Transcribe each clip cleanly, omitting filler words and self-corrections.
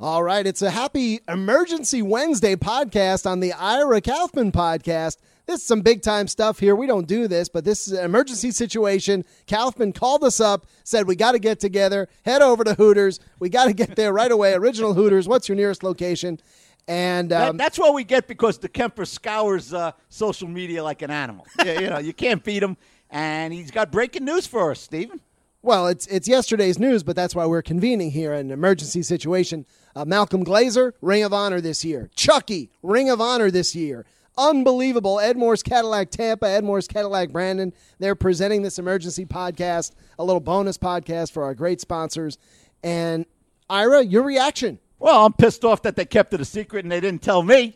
All right, it's a happy Emergency Wednesday podcast on the Ira Kaufman podcast. This is some big-time stuff here. We don't do this, but this is an emergency situation. Kaufman called us up, said we got to get together, head over to Hooters. We got to get there right away. Original Hooters, what's your nearest location? And that's what we get because DeKemper scours social media like an animal. You can't beat him. And he's got breaking news for us, Stephen. Well, it's yesterday's news, but that's why we're convening here in an emergency situation. Malcolm Glazer, Ring of Honor this year. Chucky, Ring of Honor this year. Unbelievable. Ed Moore's Cadillac Tampa, Ed Moore's Cadillac Brandon. They're presenting this emergency podcast, a little bonus podcast for our great sponsors. And Ira, your reaction? Well, I'm pissed off that they kept it a secret and they didn't tell me.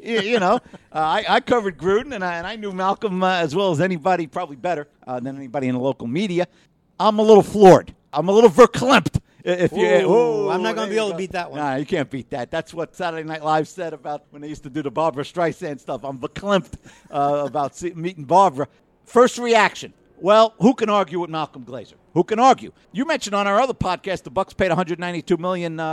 I covered Gruden, and I knew Malcolm as well as anybody, probably better than anybody in the local media. I'm a little floored. I'm a little verklempt. I'm not going to be able to beat that one. Nah, you can't beat that. That's what Saturday Night Live said about when they used to do the Barbra Streisand stuff. I'm verklempt about meeting Barbara. First reaction. Well, who can argue with Malcolm Glazer? Who can argue? You mentioned on our other podcast the Bucs paid $192 million in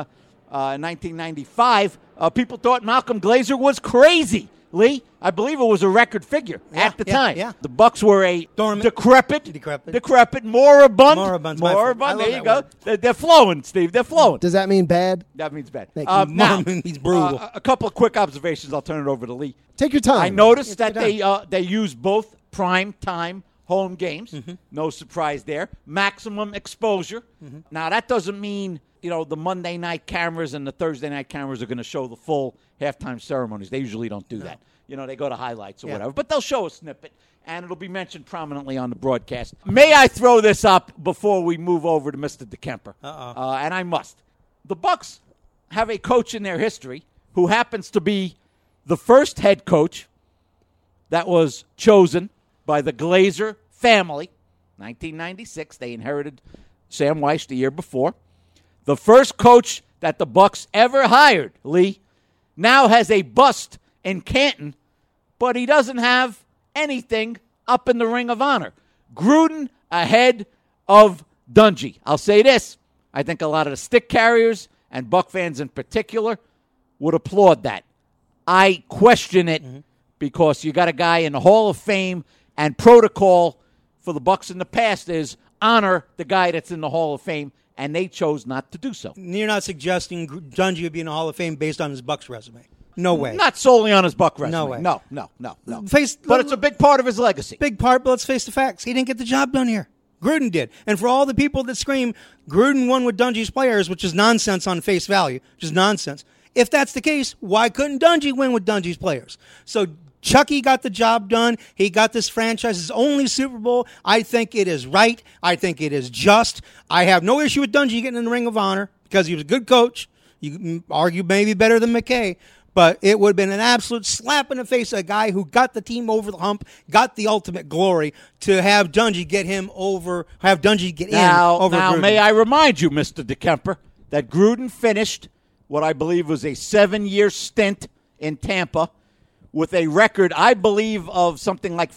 1995. People thought Malcolm Glazer was crazy. Lee, I believe it was a record figure at the time. Yeah. The Bucs were a decrepit, moribund. There you go. They're flowing, Steve. They're flowing. Does that mean bad? That means bad. Now, he's brutal. A couple of quick observations. I'll turn it over to Lee. Take your time. I noticed that they use both prime time home games. Mm-hmm. No surprise there. Maximum exposure. Mm-hmm. Now, that doesn't mean the Monday night cameras and the Thursday night cameras are going to show the full halftime ceremonies. They usually don't do that. They go to highlights or whatever. But they'll show a snippet, and it'll be mentioned prominently on the broadcast. May I throw this up before we move over to Mr. DeKemper? And I must. The Bucs have a coach in their history who happens to be the first head coach that was chosen by the Glazer family. 1996, they inherited Sam Weiss the year before. The first coach that the Bucs ever hired, Lee, now has a bust in Canton, but he doesn't have anything up in the Ring of Honor. Gruden ahead of Dungy. I'll say this. I think a lot of the stick carriers and Buck fans in particular would applaud that. I question it because you got a guy in the Hall of Fame, and protocol for the Bucs in the past is honor the guy that's in the Hall of Fame, and they chose not to do so. You're not suggesting Dungy would be in the Hall of Fame based on his Bucs resume? No way. Not solely on his Buck resume. No way. No. But it's a big part of his legacy. Big part, but let's face the facts. He didn't get the job done here. Gruden did. And for all the people that scream, Gruden won with Dungy's players, which is nonsense on face value, which is nonsense. If that's the case, why couldn't Dungy win with Dungy's players? So Chucky got the job done. He got this franchise's only Super Bowl. I think it is right. I think it is just. I have no issue with Dungy getting in the Ring of Honor because he was a good coach. You can argue maybe better than McKay. But it would have been an absolute slap in the face of a guy who got the team over the hump, got the ultimate glory, to have Dungy get him over, have Dungy get in over Gruden. Now, may I remind you, Mr. DeKemper, that Gruden finished what I believe was a 7-year stint in Tampa with a record, I believe, of something like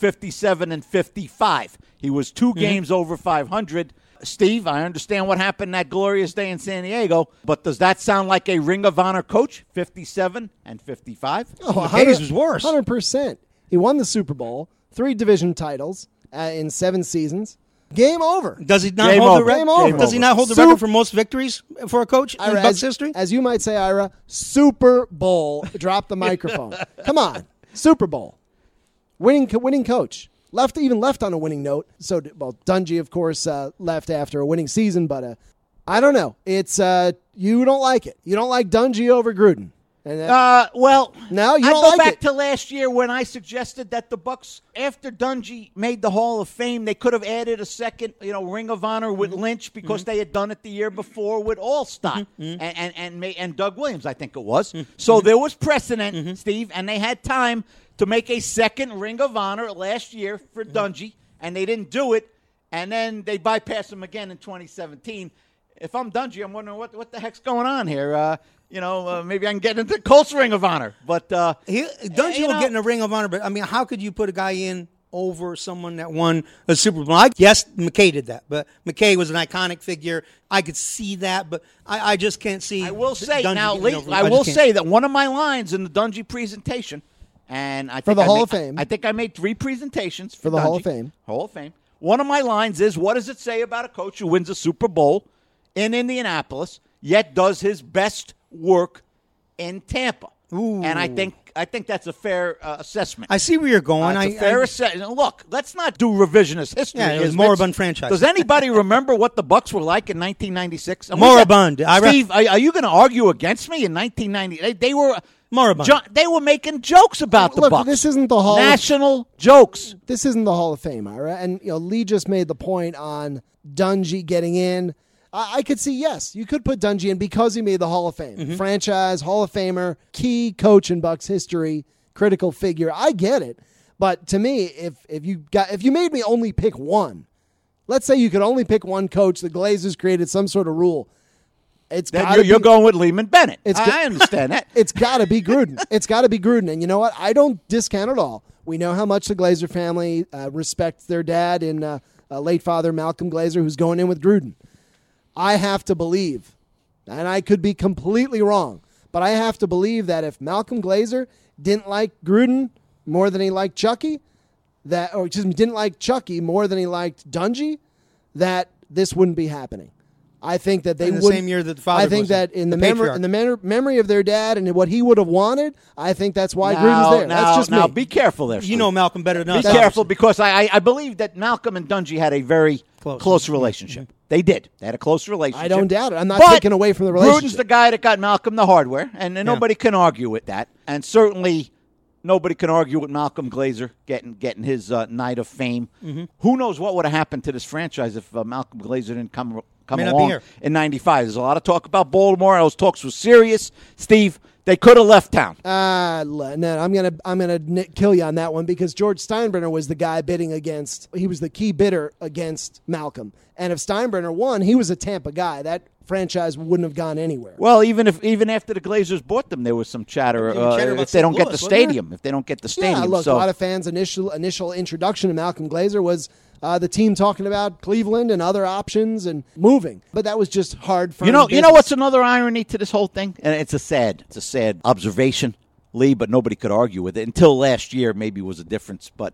57-55. He was 2 games over 500. Steve, I understand what happened that glorious day in San Diego, but does that sound like a Ring of Honor coach, 57-55? Oh, McKay's was worse. 100%. He won the Super Bowl, 3 division titles in 7 seasons. Game over. Does he not hold the record? Does he not hold the record for most victories for a coach in Bucs history? As you might say, Ira, Super Bowl. Drop the microphone. Come on. Super Bowl. Winning coach. Left on a winning note. So, Dungy, of course, left after a winning season, but I don't know. It's you don't like it. You don't like Dungy over Gruden. And, no, you don't go like back it. to last year when I suggested that the Bucs, after Dungy made the Hall of Fame, they could have added a second, Ring of Honor with Lynch because they had done it the year before with Allstott and Doug Williams, I think it was. So there was precedent, Steve, and they had time to make a second Ring of Honor last year for Dungy, and they didn't do it, and then they bypassed him again in 2017. If I'm Dungy, I'm wondering what the heck's going on here. Maybe I can get into Colts Ring of Honor. But Dungy will get in a Ring of Honor, but, how could you put a guy in over someone that won a Super Bowl. Yes, McKay did that, but McKay was an iconic figure. I could see that, but I just can't see. I will say Dungy now, getting Lee, over- I just will can't. say that one of my lines in the Dungy presentation, and I think For the I Hall made- of Fame. I think I made 3 presentations For the Hall Dungy. of Fame. Hall of Fame. One of my lines is, "What does it say about a coach who wins a Super Bowl in Indianapolis, yet does his best work in Tampa?" Ooh. And I think that's a fair assessment. I see where you're going. It's a fair assessment. Look, let's not do revisionist history. Yeah, it was Isn't moribund franchise. Does anybody remember what the Bucks were like in 1996? And we Moribund. got- Steve, are you going to argue against me in 1990? They were Moribund. They were making jokes about the Look, Bucks. this isn't the Hall of- National jokes. This isn't the Hall of Fame, all right? And Lee just made the point on Dungy getting in. I could see, yes, you could put Dungy in because he made the Hall of Fame. Franchise, Hall of Famer, key coach in Bucks history, critical figure. I get it. But to me, if you made me only pick one, let's say you could only pick one coach, the Glazers created some sort of rule. It's Then gotta you're be- going with Lehman Bennett. It's I understand that. It's got to be Gruden. It's got to be Gruden. And you know what? I don't discount it all. We know how much the Glazer family respects their dad and late father Malcolm Glazer, who's going in with Gruden. I have to believe, and I could be completely wrong, but I have to believe that if Malcolm Glazer didn't like Gruden more than he liked Chucky, didn't like Chucky more than he liked Dungy, that this wouldn't be happening. I think that they In the would. same year that the father I think was that in the memory of their dad and what he would have wanted, I think that's why Gruden's there. That's just now me. be careful there. You Steve. know Malcolm better than Be us. careful because I believe that Malcolm and Dungy had a very Close. close relationship. They did. They had a close relationship. I don't doubt it. I'm not But taking away from the relationship. Gruden's the guy that got Malcolm the hardware, and nobody can argue with that. And certainly nobody can argue with Malcolm Glazer getting his night of fame. Mm-hmm. Who knows what would have happened to this franchise if Malcolm Glazer didn't come May not be along here. in '95? There's a lot of talk about Baltimore. Those talks were serious. Steve, they could have left town. No, I'm gonna kill you on that one because George Steinbrenner was the guy bidding against. He was the key bidder against Malcolm, and if Steinbrenner won, he was a Tampa guy. That franchise wouldn't have gone anywhere. Well, even after the Glazers bought them, there was some chatter, chatter about if they don't St. get the Louis, wasn't there? stadium. If they don't get the stadium, Yeah, look, so a lot of fans' initial introduction to Malcolm Glazer was the team talking about Cleveland and other options and moving, but that was just hard for you know what's another irony to this whole thing, and it's a sad observation, Lee, but nobody could argue with it until last year. Maybe was a difference, but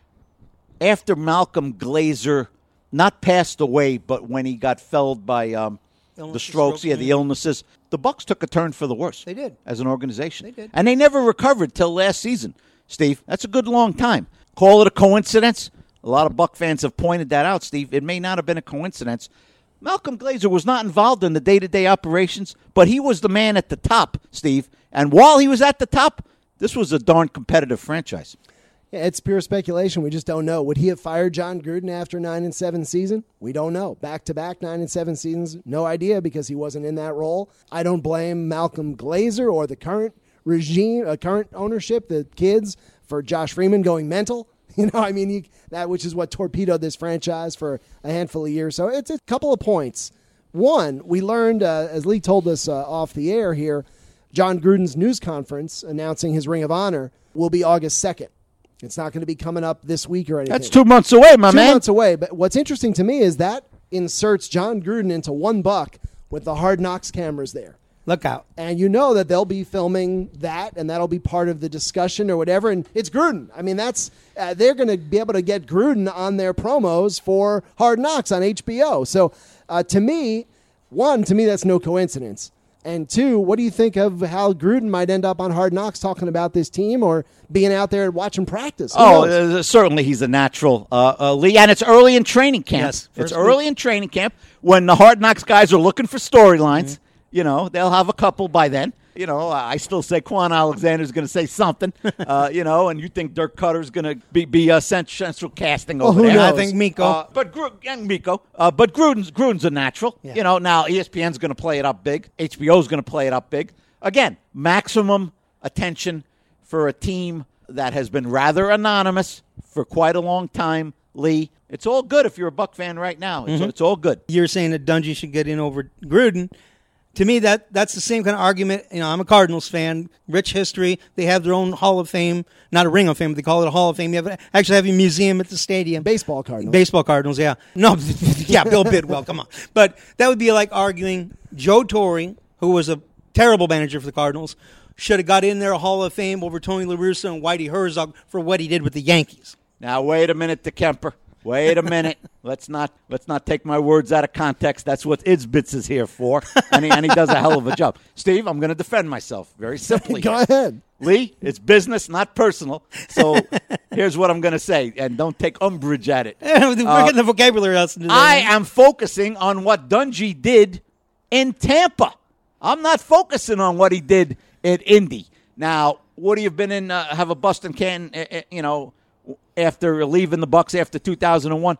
after Malcolm Glazer not passed away, but when he got felled by the strokes, the illnesses, the Bucks took a turn for the worse. They did. As an organization. They did. And they never recovered till last season, Steve. That's a good long time. Call it a coincidence. A lot of Buck fans have pointed that out, Steve. It may not have been a coincidence. Malcolm Glazer was not involved in the day-to-day operations, but he was the man at the top, Steve. And while he was at the top, this was a darn competitive franchise. Yeah, it's pure speculation. We just don't know. Would he have fired John Gruden after 9-7 season? We don't know. Back-to-back 9-7 seasons, no idea because he wasn't in that role. I don't blame Malcolm Glazer or the current regime, current ownership, the kids, for Josh Freeman going mental. You know, I mean, that which is what torpedoed this franchise for a handful of years. So it's a couple of points. One, we learned, as Lee told us off the air here, John Gruden's news conference announcing his Ring of Honor will be August 2nd. It's not going to be coming up this week or anything. That's 2 months away, my man. 2 months away. But what's interesting to me is that inserts John Gruden into one buck with the Hard Knocks cameras there. Look out. And you know that they'll be filming that, and that'll be part of the discussion or whatever. And it's Gruden. I mean, that's they're going to be able to get Gruden on their promos for Hard Knocks on HBO. So to me, that's no coincidence. And two, what do you think of how Gruden might end up on Hard Knocks talking about this team or being out there watching practice? Who knows? Certainly he's a natural, Lee. And it's early in training camp. Yes, it's first early in training camp when the Hard Knocks guys are looking for storylines. You know, they'll have a couple by then. You know, I still say Quan Alexander's going to say something, you know, and you think Dirk Cutter's going to be central casting over who there. knows? I think Miko. But Gruden's a natural. Yeah. You know, now ESPN's going to play it up big. HBO's going to play it up big. Again, maximum attention for a team that has been rather anonymous for quite a long time, Lee. It's all good if you're a Buck fan right now. It's all good. You're saying that Dungy should get in over Gruden. To me, that's the same kind of argument. I'm a Cardinals fan. Rich history. They have their own Hall of Fame, not a Ring of Fame, but they call it a Hall of Fame. They actually have a museum at the stadium. Baseball Cardinals. Baseball Cardinals, yeah. No, yeah, Bill Bidwell, come on. But that would be like arguing Joe Torre, who was a terrible manager for the Cardinals, should have got in there a Hall of Fame over Tony La Russa and Whitey Herzog for what he did with the Yankees. Now, wait a minute, DeKemper. Wait a minute. Let's not take my words out of context. That's what Idsbitz is here for, and he does a hell of a job. Steve, I'm going to defend myself very simply. Go ahead. Lee, it's business, not personal. So here's what I'm going to say, and don't take umbrage at it. We're getting the vocabulary out. I am focusing on what Dungy did in Tampa. I'm not focusing on what he did at Indy. Now, would he have been in, have a bust and can, after leaving the Bucs after 2001?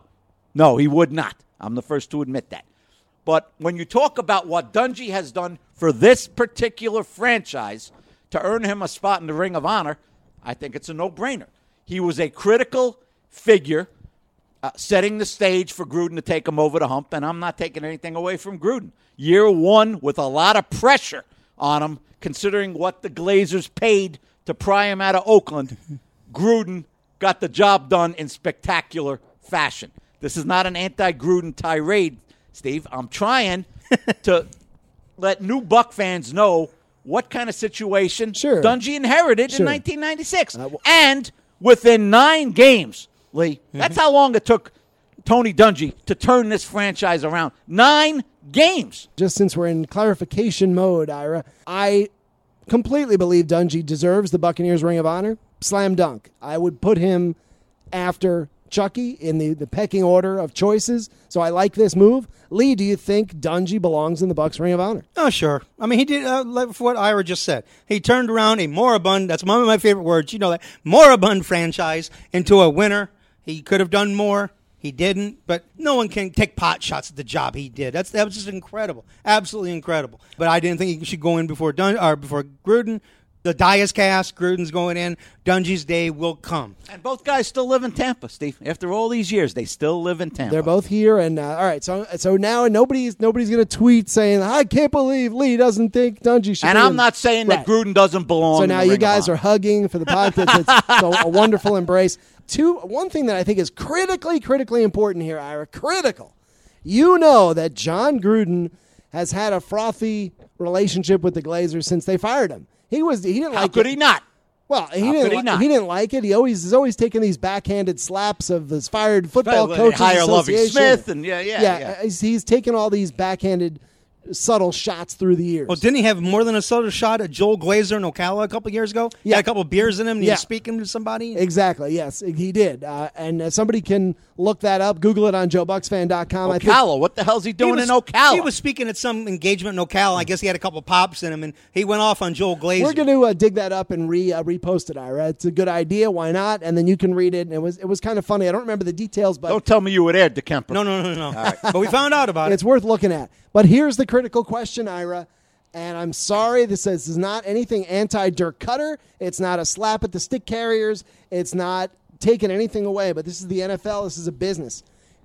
No, he would not. I'm the first to admit that. But when you talk about what Dungy has done for this particular franchise to earn him a spot in the Ring of Honor, I think it's a no-brainer. He was a critical figure setting the stage for Gruden to take him over the hump, and I'm not taking anything away from Gruden. Year one with a lot of pressure on him, considering what the Glazers paid to pry him out of Oakland. Gruden got the job done in spectacular fashion. This is not an anti-Gruden tirade, Steve. I'm trying to let new Buck fans know what kind of situation Dungy inherited in 1996. And within 9 games, Lee, that's how long it took Tony Dungy to turn this franchise around. 9 games. Just since we're in clarification mode, Ira, I completely believe Dungy deserves the Buccaneers Ring of Honor. Slam dunk. I would put him after Chucky in the pecking order of choices. So I like this move. Lee, do you think Dungy belongs in the Bucs Ring of Honor? Oh, sure. I mean, he did for what Ira just said. He turned around a moribund, that's one of my favorite words, you know that, moribund franchise into a winner. He could have done more. He didn't, but no one can take pot shots at the job he did. That was just incredible, absolutely incredible. But I didn't think he should go in before Gruden. The die is cast. Gruden's going in. Dungy's day will come. And both guys still live in Tampa, Steve. After all these years, they still live in Tampa. They're both here, and all right. So now nobody's going to tweet saying, "I can't believe Lee doesn't think Dungy should." And I'm not saying that Gruden doesn't belong. So now you guys are hugging for the podcast. It's a wonderful embrace. One thing that I think is critically important here, Ira, critical. You know that John Gruden has had a frothy relationship with the Glazers since they fired him. He didn't like it. How could he not? Well, he didn't like it. He's always taking these backhanded slaps of his fired football coaches hire Lovie association. Smith and yeah. He's taken all these backhanded subtle shots through the years. Well, didn't he have more than a subtle shot at Joel Glazer in Ocala a couple years ago? He had a couple of beers in him and he was speaking to somebody? Exactly, yes, he did. And somebody can look that up. Google it on JoeBucksFan.com. Ocala, what the hell's he doing in Ocala? He was speaking at some engagement in Ocala. I guess he had a couple of pops in him, and he went off on Joel Glazer. We're going to dig that up and repost it, Ira. It's a good idea. Why not? And then you can read it. And it was kind of funny. I don't remember the details, but don't tell me you were there, DeKemper. No. All right. But we found out about it. It's worth looking at. But here's the critical question, Ira. And I'm sorry, this is not anything anti-Dirk Cutter. It's not a slap at the stick carriers. It's not taking anything away. But this is the NFL. This is a business.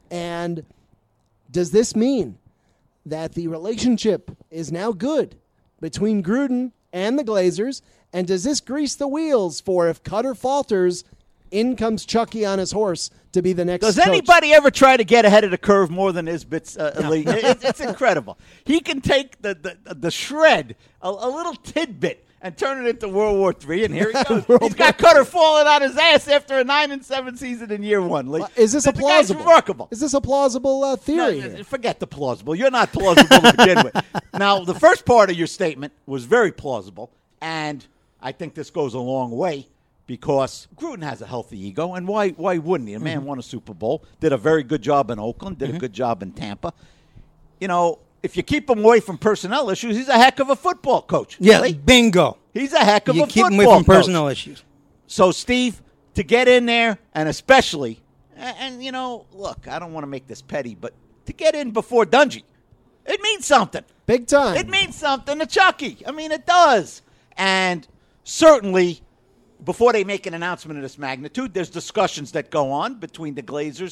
And does this mean that the relationship is now good between Gruden and the Glazers? And does this grease the wheels for if Cutter falters, in comes Chucky on his horse to be the next Does coach? Anybody ever try to get ahead of the curve more than Idsbitz? It's incredible. He can take the shred, a little tidbit, and turn it into World War III, and here he goes. He's got Cutter falling on his ass after a 9-7 season in year one. Is this a plausible? Remarkable. Is this a plausible theory? No, forget the plausible. You're not plausible to begin with. Now, the first part of your statement was very plausible, and I think this goes a long way because Gruden has a healthy ego, and why wouldn't he? The man won a Super Bowl, did a very good job in Oakland, did a good job in Tampa. You know, if you keep him away from personnel issues, he's a heck of a football coach. Yeah, really. Bingo. He's a heck of a football coach. You keep him away from personnel issues. So, Steve, to get in there, and especially, and you know, look, I don't want to make this petty, but to get in before Dungy, it means something. Big time. It means something to Chucky. I mean, it does. And certainly, before they make an announcement of this magnitude, there's discussions that go on between the Glazers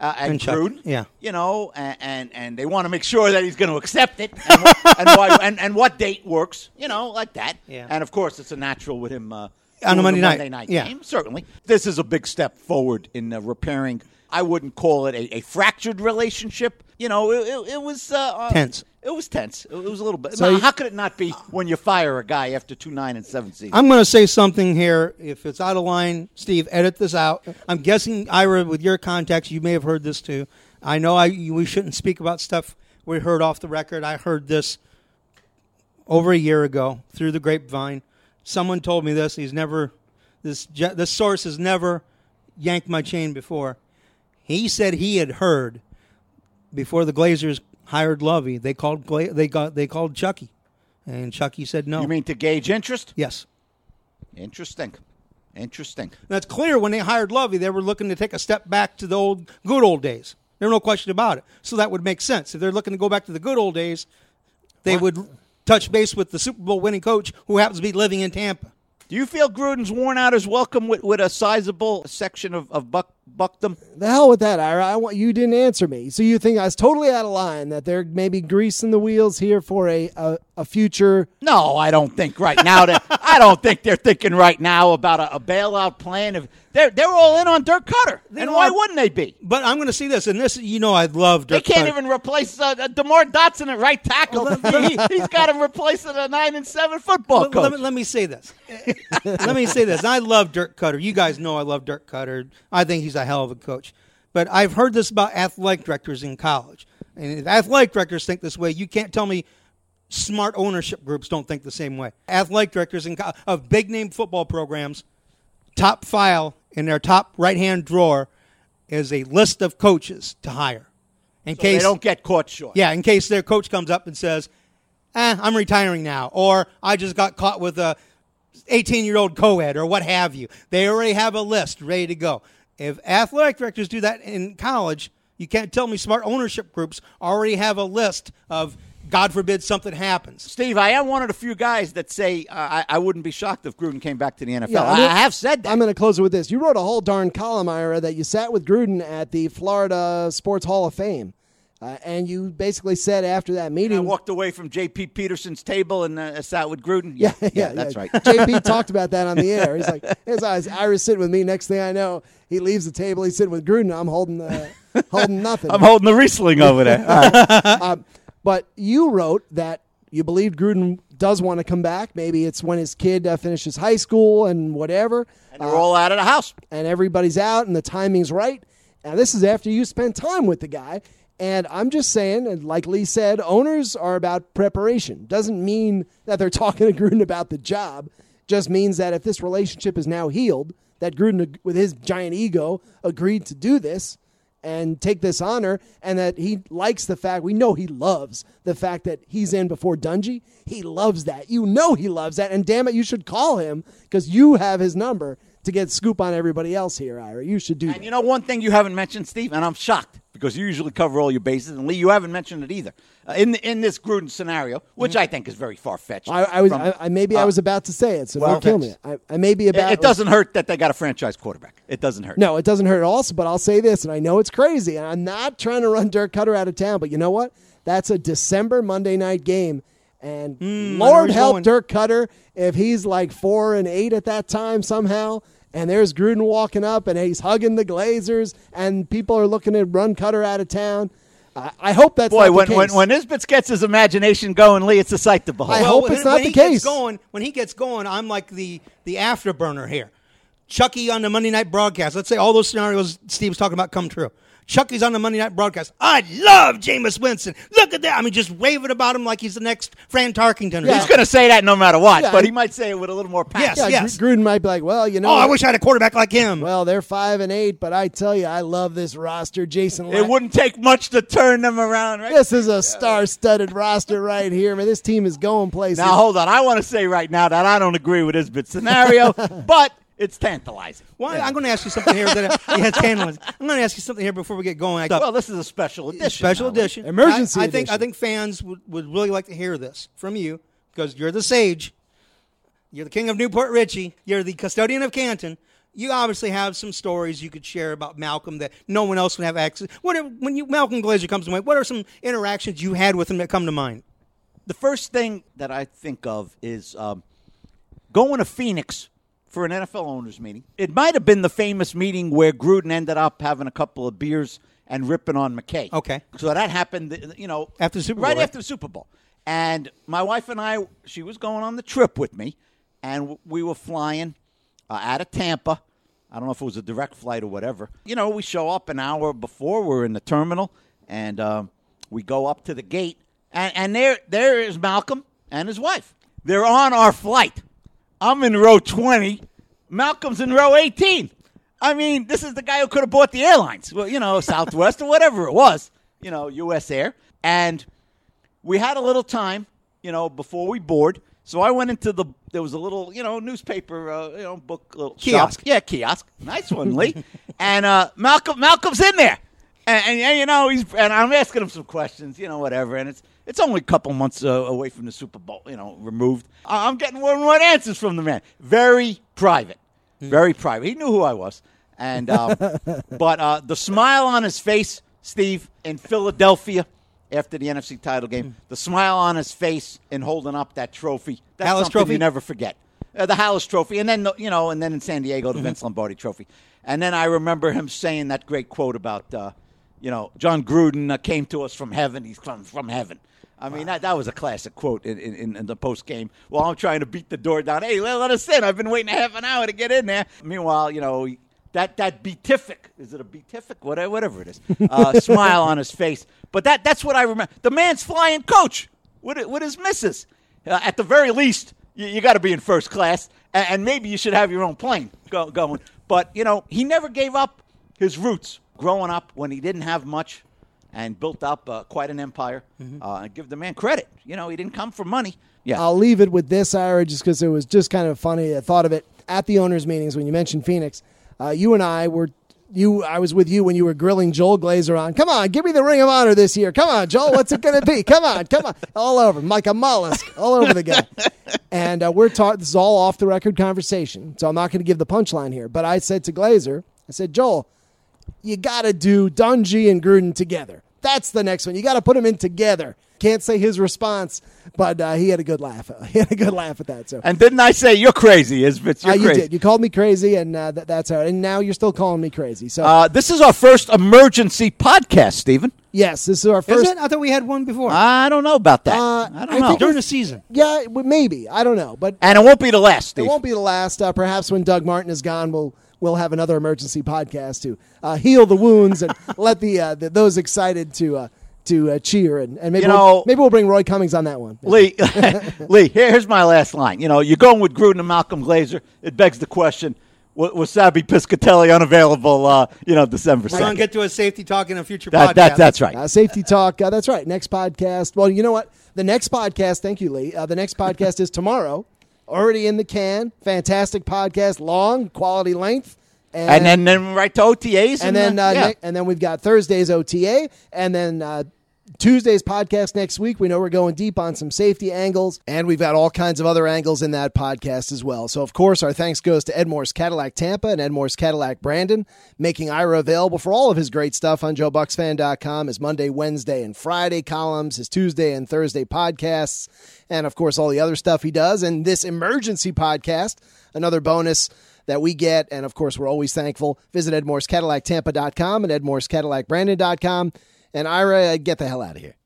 and Chuck, Gruden. yeah. You know, and they want to make sure that he's going to accept it and what date works, you know, like that. Yeah. And, of course, it's a natural with him on the Monday night game, certainly. This is a big step forward in repairing. I wouldn't call it a fractured relationship. You know, it was tense. It was tense. It was a little bit. So now, how could it not be when you fire a guy after 2-9-7 seasons? I'm going to say something here. If it's out of line, Steve, edit this out. I'm guessing, Ira, with your context, you may have heard this too. I know we shouldn't speak about stuff we heard off the record. I heard this over a year ago through the grapevine. Someone told me this. This source has never yanked my chain before. He said he had heard before the Glazers hired Lovey, they called Chucky, and Chucky said no. You mean to gauge interest? Yes. Interesting. That's clear. When they hired Lovey, they were looking to take a step back to the good old days. There's no question about it. So that would make sense. If they're looking to go back to the good old days, they would touch base with the Super Bowl winning coach who happens to be living in Tampa. Do you feel Gruden's worn out his welcome with a sizable section of Buckdom? The hell with that, Ira. You didn't answer me. So you think I was totally out of line, that they're maybe greasing the wheels here for a future? No, I don't think right now. I don't think they're thinking right now about a bailout plan. They're all in on Dirk Cutter, and why wouldn't they be? But I'm going to see this, and this, I love Dirk They can't Cutter. even replace DeMar Dotson at right tackle. He's got to replace a 9-7 football coach. Let me say this. I love Dirk Cutter. You guys know I love Dirk Cutter. I think he's a hell of a coach. But I've heard this about athletic directors in college. And if athletic directors think this way, you can't tell me smart ownership groups don't think the same way. Athletic directors of big-name football programs, top file in their top right-hand drawer is a list of coaches to hire. So they don't get caught short. Yeah, in case their coach comes up and says, I'm retiring now, or I just got caught with a 18-year-old co-ed, or what have you. They already have a list ready to go. If athletic directors do that in college, you can't tell me smart ownership groups already have a list of, God forbid, something happens. Steve, I am one of the few guys that say I wouldn't be shocked if Gruden came back to the NFL. Yeah, I have said that. I'm going to close it with this. You wrote a whole darn column, Ira, that you sat with Gruden at the Florida Sports Hall of Fame. And you basically said after that meeting, I walked away from J.P. Peterson's table and sat with Gruden. Yeah, that's right. J.P. talked about that on the air. He's like, Ira's sitting with me. Next thing I know, he leaves the table. He's sitting with Gruden. I'm holding nothing. I'm holding the Riesling over there. But you wrote that you believe Gruden does want to come back. Maybe it's when his kid finishes high school and whatever. And they're all out of the house. And everybody's out and the timing's right. Now, this is after you spend time with the guy. And I'm just saying, and like Lee said, owners are about preparation. Doesn't mean that they're talking to Gruden about the job. Just means that if this relationship is now healed, that Gruden, with his giant ego, agreed to do this and take this honor, and that he likes the fact, we know he loves the fact that he's in before Dungy. He loves that. You know he loves that, and damn it, you should call him because you have his number to get scoop on everybody else here, Ira. You should do that. And you know one thing you haven't mentioned, Steve, and I'm shocked because you usually cover all your bases, and Lee, you haven't mentioned it either. In this Gruden scenario, which I think is very far-fetched. I was about to say it, so don't kill me. I may be about. It doesn't hurt that they got a franchise quarterback. It doesn't hurt. No, it doesn't hurt also, but I'll say this, and I know it's crazy, and I'm not trying to run Dirk Cutter out of town, but you know what? That's a December Monday night game, and Lord help Dirk Cutter if he's like 4-8 at that time somehow. And there's Gruden walking up, and he's hugging the Glazers, and people are looking to run Cutter out of town. I hope that's not the case. When Isbitz gets his imagination going, Lee, it's a sight to behold. I hope it's not the case. When he gets going, I'm like the afterburner here. Chucky on the Monday night broadcast. Let's say all those scenarios Steve was talking about come true. Chucky's on the Monday night broadcast. I love Jameis Winston. Look at that. I mean, just raving about him like he's the next Fran Tarkenton. Yeah. He's going to say that no matter what, but he might say it with a little more passion. Yes. Gruden might be like, well, you know. I wish I had a quarterback like him. Well, they're 5-8, but I tell you, I love this roster. Jason It wouldn't take much to turn them around, right? This is a star-studded roster right here. Man, this team is going places. Now, hold on. I want to say right now that I don't agree with Isbit's scenario, but it's tantalizing. Well, I'm going to ask you something here. It's tantalizing. I'm going to ask you something here before we get going. Well, this is a special edition. Special edition. Emergency edition. I think fans would really like to hear this from you because you're the sage. You're the king of Newport Richie. You're the custodian of Canton. You obviously have some stories you could share about Malcolm that no one else would have access. When Malcolm Glazer comes to mind, what are some interactions you had with him that come to mind? The first thing that I think of is going to Phoenix for an NFL owners meeting. It might have been the famous meeting where Gruden ended up having a couple of beers and ripping on McKay. Okay. So that happened, after the Super Bowl, right after the Super Bowl. And my wife and I, she was going on the trip with me, and we were flying out of Tampa. I don't know if it was a direct flight or whatever. We show up an hour before. We're in the terminal, and we go up to the gate, and there is Malcolm and his wife. They're on our flight. I'm in row 20. Malcolm's in row 18. I mean, this is the guy who could have bought the airlines. Well, Southwest or whatever it was, U.S. Air. And we had a little time, before we board. So I went into there was a little, newspaper, book, little kiosk. Shop. Yeah, kiosk. Nice one, Lee. And Malcolm's in there. And I'm asking him some questions, whatever. And it's only a couple months away from the Super Bowl, removed. I'm getting one answers from the man. Very private. Very private. He knew who I was. And but the smile on his face, Steve, in Philadelphia after the NFC title game, the smile on his face in holding up that trophy, that's Hallis something Trophy? you never forget. The Hallis Trophy, and then and then in San Diego, the Vince Lombardi Trophy. And then I remember him saying that great quote about John Gruden came to us from heaven. He's come from heaven. I mean, that was a classic quote in the post game. Well, I'm trying to beat the door down. Hey, let us in. I've been waiting a half an hour to get in there. Meanwhile, that beatific, is it a beatific? Whatever it is. Smile on his face. But that's what I remember. The man's flying coach with his missus. At the very least, you got to be in first class, and maybe you should have your own plane going. But, he never gave up his roots growing up when he didn't have much and built up quite an empire. And give the man credit. He didn't come for money. Yeah. I'll leave it with this, Ira, just because it was just kind of funny. I thought of it at the owners' meetings when you mentioned Phoenix. You and I were I was with you when you were grilling Joel Glazer on. Come on, give me the Ring of Honor this year. Come on, Joel, what's it going to be? Come on. All over him, like a mollusk, all over the guy. And we're talking, this is all off the record conversation, so I'm not going to give the punchline here. But I said to Glazer, Joel, you got to do Dungy and Gruden together. That's the next one. You got to put them in together. Can't say his response, but he had a good laugh. He had a good laugh at that. So, and didn't I say you're crazy? You're crazy. You did. You called me crazy, and that's how. And now you're still calling me crazy. So this is our first emergency podcast, Stephen. Yes, this is our first. Is it? I thought we had one before. I don't know about that. I don't know. During the season. Yeah, maybe. I don't know, but and it won't be the last, Steve. It won't be the last. Perhaps when Doug Martin is gone, we'll have another emergency podcast to heal the wounds and let those excited to cheer, and maybe we'll bring Roy Cummings on that one. Lee, here's my last line. You're going with Gruden and Malcolm Glazer. It begs the question, was Sabby Piscatelli unavailable, December 2nd? We're going to get to a safety talk in a future podcast. That's right. Safety talk, that's right. Next podcast. Well, you know what? The next podcast, thank you, Lee. The next podcast is tomorrow. Already in the can. Fantastic podcast, long, quality length. And then right to OTAs. And then we've got Thursday's OTA, and then Tuesday's podcast next week. We know we're going deep on some safety angles, and we've got all kinds of other angles in that podcast as well. So, of course, our thanks goes to Ed Moore's Cadillac Tampa and Ed Moore's Cadillac Brandon, making Ira available for all of his great stuff on JoeBucksFan.com, his Monday, Wednesday, and Friday columns, his Tuesday and Thursday podcasts, and, of course, all the other stuff he does. And this emergency podcast, another bonus that we get, and of course we're always thankful. Visit EdMoore'sCadillacTampa.com and EdMoore'sCadillacBrandon.com. And Ira, get the hell out of here.